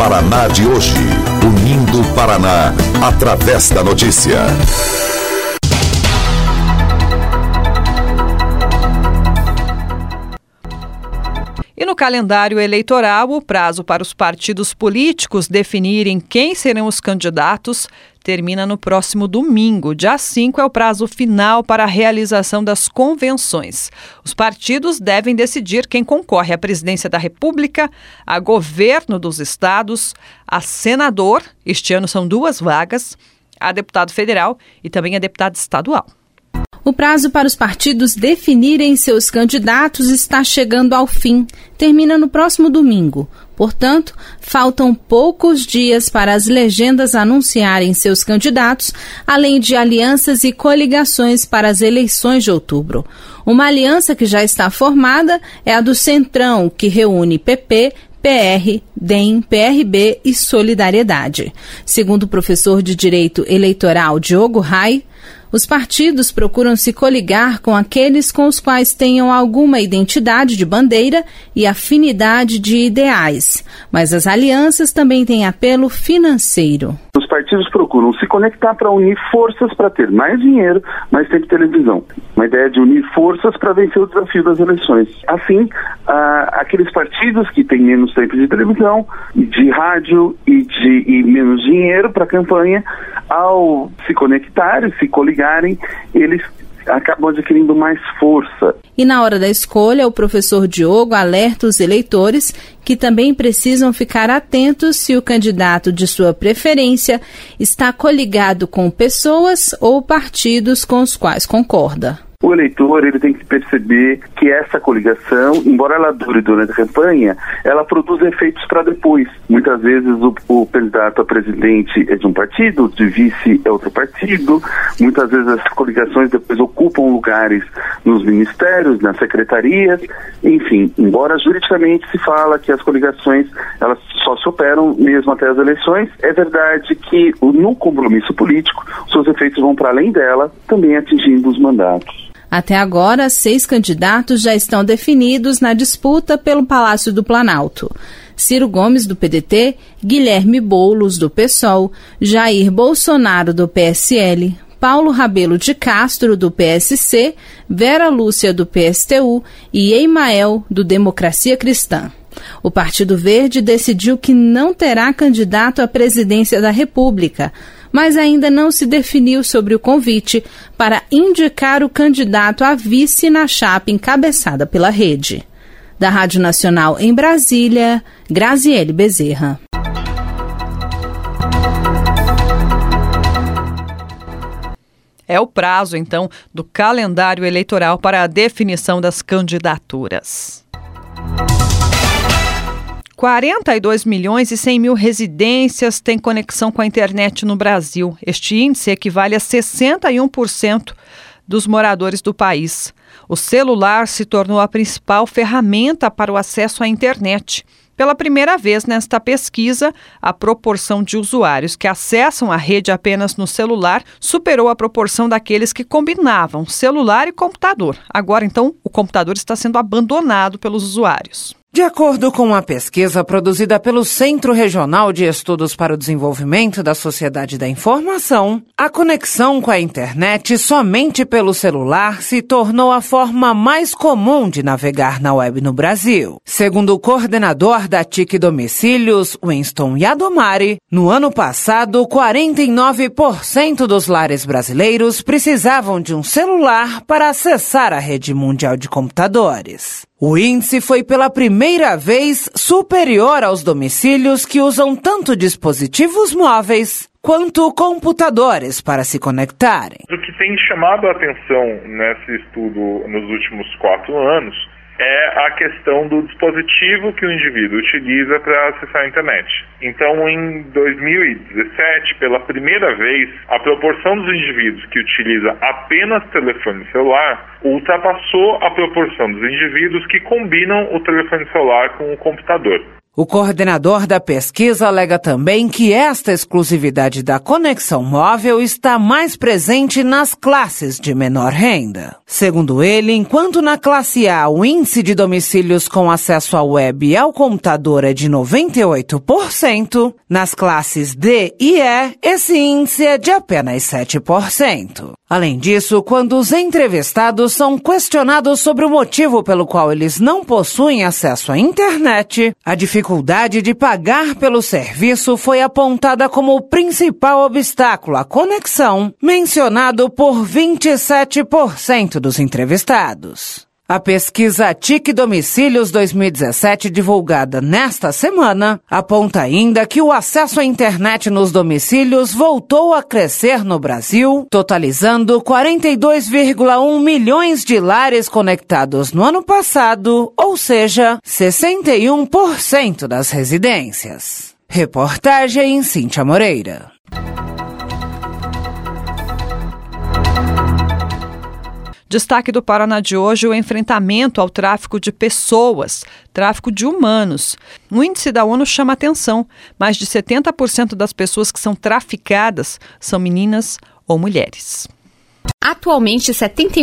Paraná de hoje. Unindo o Paraná, através da notícia. E no calendário eleitoral, o prazo para os partidos políticos definirem quem serão os candidatos termina no próximo domingo. Dia 5 é o prazo final para a realização das convenções. Os partidos devem decidir quem concorre à presidência da República, a governo dos estados, a senador, este ano são 2 vagas, a deputado federal e também a deputada estadual. O prazo para os partidos definirem seus candidatos está chegando ao fim. Termina no próximo domingo. Portanto, faltam poucos dias para as legendas anunciarem seus candidatos, além de alianças e coligações para as eleições de outubro. Uma aliança que já está formada é a do Centrão, que reúne PP, PR, DEM, PRB e Solidariedade. Segundo o professor de Direito Eleitoral Diogo Rai, os partidos procuram se coligar com aqueles com os quais tenham alguma identidade de bandeira e afinidade de ideais, mas as alianças também têm apelo financeiro. Os partidos procuram se conectar para unir forças para ter mais dinheiro, mais tempo de televisão. Uma ideia de unir forças para vencer o desafio das eleições. Assim, aqueles partidos que têm menos tempo de televisão, de rádio e menos dinheiro para a campanha, ao se conectarem, se coligarem, eles acabam adquirindo mais força. E na hora da escolha, o professor Diogo alerta os eleitores que também precisam ficar atentos se o candidato de sua preferência está coligado com pessoas ou partidos com os quais concorda. O eleitor ele tem que perceber que essa coligação, embora ela dure durante a campanha, ela produz efeitos para depois. Muitas vezes o candidato a presidente é de um partido, o de vice é outro partido. Muitas vezes as coligações depois ocupam lugares nos ministérios, nas secretarias. Enfim, embora juridicamente se fala que as coligações elas só se operam mesmo até as eleições, é verdade que no compromisso político, seus efeitos vão para além dela, também atingindo os mandatos. Até agora, 6 candidatos já estão definidos na disputa pelo Palácio do Planalto. Ciro Gomes, do PDT, Guilherme Boulos, do PSOL, Jair Bolsonaro, do PSL, Paulo Rabelo de Castro, do PSC, Vera Lúcia, do PSTU e Emael, do Democracia Cristã. O Partido Verde decidiu que não terá candidato à presidência da República, mas ainda não se definiu sobre o convite para indicar o candidato a vice na chapa encabeçada pela Rede. Da Rádio Nacional em Brasília, Graziele Bezerra. É o prazo, então, do calendário eleitoral para a definição das candidaturas. 42 milhões e 100 mil residências têm conexão com a internet no Brasil. Este índice equivale a 61% dos moradores do país. O celular se tornou a principal ferramenta para o acesso à internet. Pela primeira vez nesta pesquisa, a proporção de usuários que acessam a rede apenas no celular superou a proporção daqueles que combinavam celular e computador. Agora, então, o computador está sendo abandonado pelos usuários. De acordo com uma pesquisa produzida pelo Centro Regional de Estudos para o Desenvolvimento da Sociedade da Informação, a conexão com a internet somente pelo celular se tornou a forma mais comum de navegar na web no Brasil. Segundo o coordenador da TIC Domicílios, Winston Yadomari, no ano passado, 49% dos lares brasileiros precisavam de um celular para acessar a rede mundial de computadores. O índice foi pela primeira vez superior aos domicílios que usam tanto dispositivos móveis quanto computadores para se conectarem. O que tem chamado a atenção nesse estudo nos últimos 4 anos é a questão do dispositivo que o indivíduo utiliza para acessar a internet. Então, em 2017, pela primeira vez, a proporção dos indivíduos que utiliza apenas telefone celular ultrapassou a proporção dos indivíduos que combinam o telefone celular com o computador. O coordenador da pesquisa alega também que esta exclusividade da conexão móvel está mais presente nas classes de menor renda. Segundo ele, enquanto na classe A o índice de domicílios com acesso à web e ao computador é de 98%, nas classes D e E, esse índice é de apenas 7%. Além disso, quando os entrevistados são questionados sobre o motivo pelo qual eles não possuem acesso à internet, a dificuldade de pagar pelo serviço foi apontada como o principal obstáculo à conexão, mencionado por 27% dos entrevistados. A pesquisa TIC Domicílios 2017, divulgada nesta semana, aponta ainda que o acesso à internet nos domicílios voltou a crescer no Brasil, totalizando 42,1 milhões de lares conectados no ano passado, ou seja, 61% das residências. Reportagem Cíntia Moreira. Destaque do Paraná de hoje, o enfrentamento ao tráfico de pessoas, tráfico de humanos. O índice da ONU chama atenção. Mais de 70% das pessoas que são traficadas são meninas ou mulheres. Atualmente,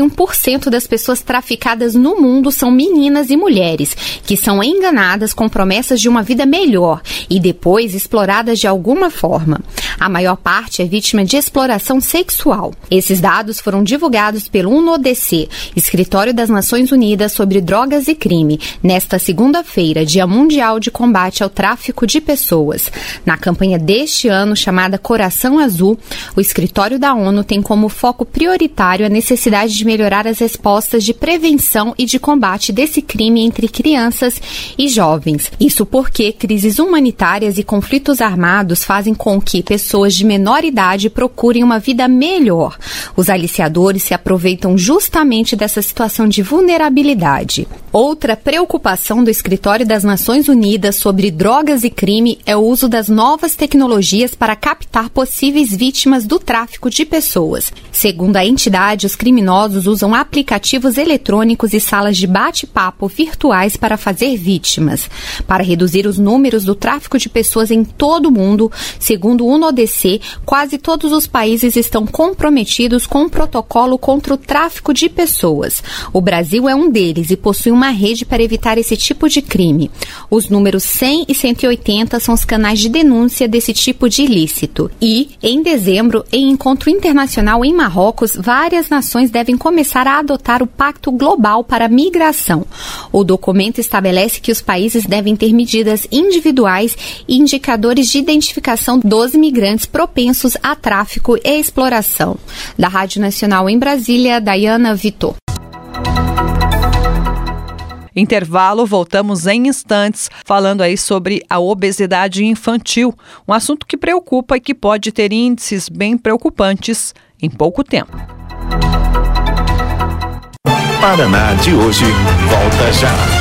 71% das pessoas traficadas no mundo são meninas e mulheres, que são enganadas com promessas de uma vida melhor e depois exploradas de alguma forma. A maior parte é vítima de exploração sexual. Esses dados foram divulgados pelo UNODC, Escritório das Nações Unidas sobre Drogas e Crime, nesta segunda-feira, Dia Mundial de Combate ao Tráfico de Pessoas. Na campanha deste ano, chamada Coração Azul, o Escritório da ONU tem como foco prioritário a necessidade de melhorar as respostas de prevenção e de combate desse crime entre crianças e jovens. Isso porque crises humanitárias e conflitos armados fazem com que pessoas de menor idade procurem uma vida melhor. Os aliciadores se aproveitam justamente dessa situação de vulnerabilidade. Outra preocupação do Escritório das Nações Unidas sobre drogas e crime é o uso das novas tecnologias para captar possíveis vítimas do tráfico de pessoas. Segundo a entidade, os criminosos usam aplicativos eletrônicos e salas de bate-papo virtuais para fazer vítimas. Para reduzir os números do tráfico de pessoas em todo o mundo, segundo o UNODC, quase todos os países estão comprometidos com um protocolo contra o tráfico de pessoas. O Brasil é um deles e possui uma rede para evitar esse tipo de crime. Os números 100 e 180 são os canais de denúncia desse tipo de ilícito. E, em dezembro, em encontro internacional em Marrocos, várias nações devem começar a adotar o Pacto Global para a Migração. O documento estabelece que os países devem ter medidas individuais e indicadores de identificação dos migrantes propensos a tráfico e exploração. Da Rádio Nacional em Brasília, Dayana Vitor. Intervalo, voltamos em instantes falando aí sobre a obesidade infantil, um assunto que preocupa e que pode ter índices bem preocupantes em pouco tempo. Paraná de hoje volta já.